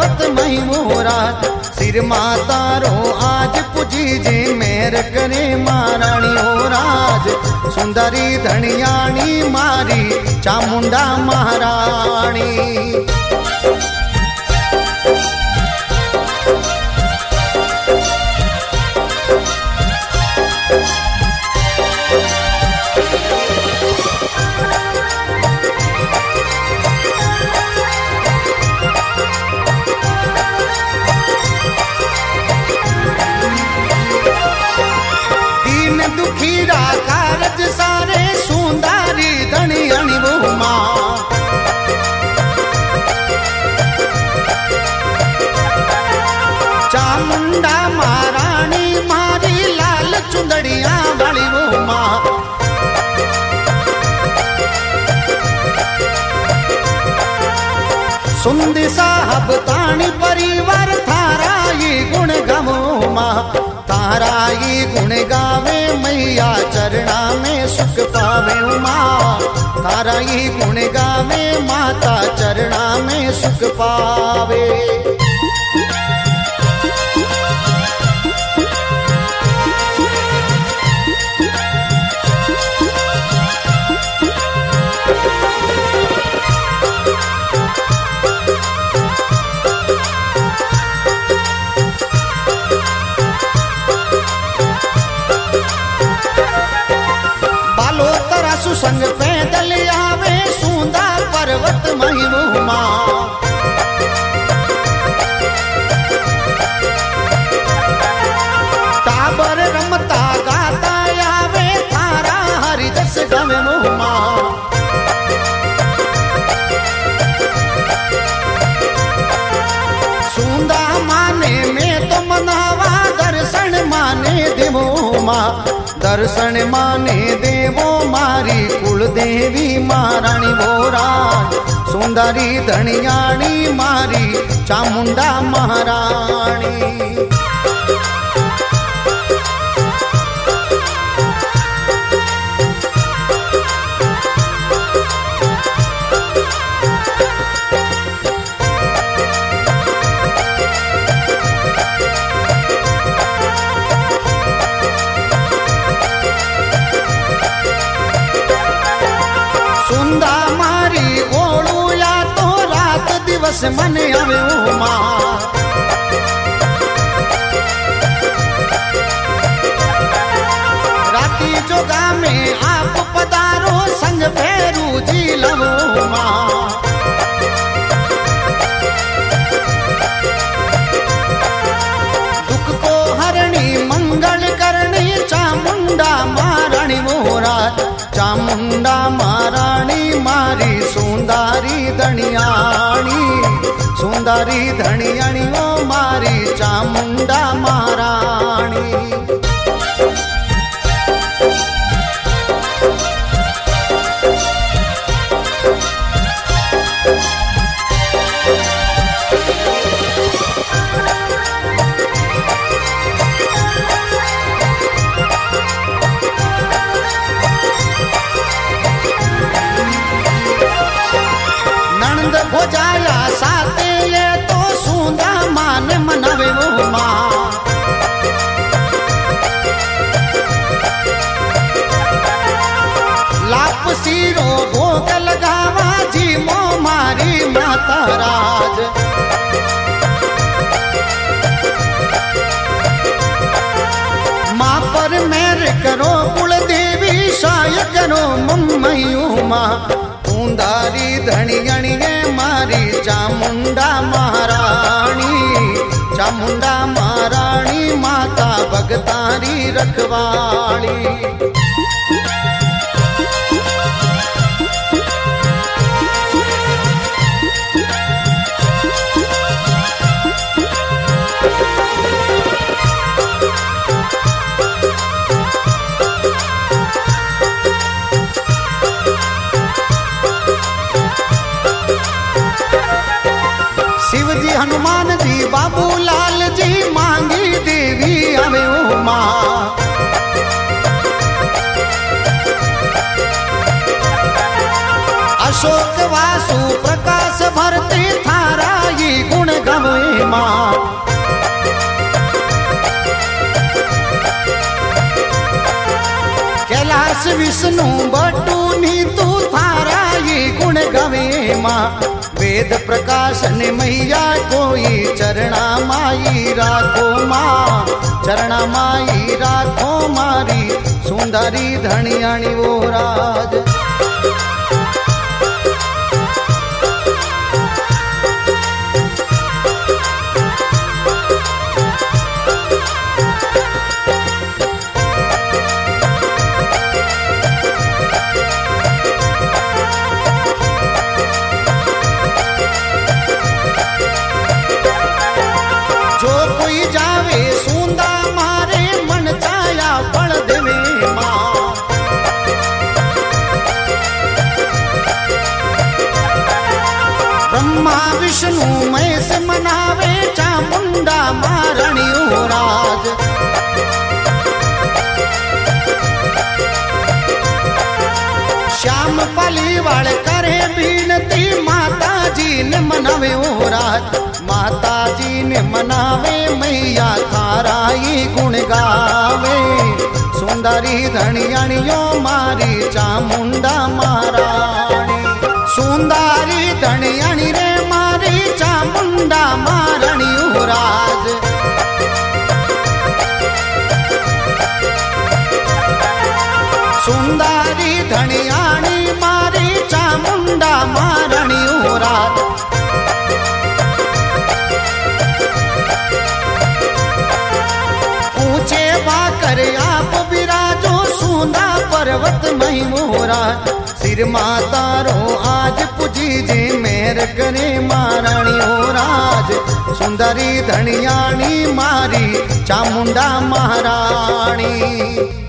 पर्वत मई मोरा सिर मातारो आज पुजी जे मेर करे महारानी हो राज सुंदरी धनियाणी मारी चामुंडा महारानी। कारज सारे सुंदरी धनियाणी वो माँ चामुंडा महारानी मारी लाल चुंदड़िया वाली वो माँ। सुंदी साहब तानी परिवार थारा ये गुण गवो माँ तारा ये गुण गावे मैया चरणा में सुख पावे माँ तारा ये गुण गावे माता चरणा में सुख पावे। संग पैदल आवे सुंदर पर्वत महिमा टाबर रमता गाता आवे थारा हरि जस गवे मोमा। सुंदा माने में तो मनावा दर्शन माने देवो माँ दर्शन माने देवो मारी कुल देवी महारानी बोरा सुंदरी धनियाणी मारी चामुंडा महारानी। दिवस मन आवे माँ राती जोगा में आप पधारो संग भैरू जी लवो माँ। दुख को हरणी मंगल करनी चामुंडा महारानी मोरा चामुंडा महारानी मारी सुंदरी धनियाणी सुंदरी धनियाणी ओ मारी चामुंडा महारानी। हो जाया साथे ये तो सुंदा मान मनावे वो माँ। लाप सीरो भोग लगावा जी मो मारी माता राज माँ पर मेर करो कुल देवी साय करो मम्मयू माँ सुंदरी धनियाणी मारी चामुंडा महारानी माता भगतारी रखवाली। शिवजी हनुमान जी बाबूलाल जी मांगी देवी हवे उमा। अशोक वासु प्रकाश भरते थारा ये गुण गवे माँ। कैलाश विष्णु बटू नी तू थारा ये गुण गवे माँ। वेद प्रकाश ने मैया कोई चरणा माई राखो माँ। चरणा माई राखो मारी सुंदरी धनियाणी वो राज। जो कोई जावे सुंदा मारे मन चाया फल देवे माँ। ब्रह्मा विष्णु महेश मनावे चामुंडा महारानी ओ राज। श्याम पलीवाल करे बीनती माता जी ने मनावे ओ राज। माता जी ने मनावे मैया थारा ये गुण गावे। सुंदरी धनियाणियो मारी चामुंडा महारानी। सुंदरी धनियाणी रे मारी चामुंडा महारानी ओ राज। सुंदरी धनियाणी मारी चामुंडा महारानी ओ राज। ऊंचे बाकर आप विराजो सुंदा पर्वत मई मोरा। सिर मातारो आज पुजी जे मेहर करे महारानी ओ राज। सुंदरी धनियाणी मारी चामुंडा महारानी।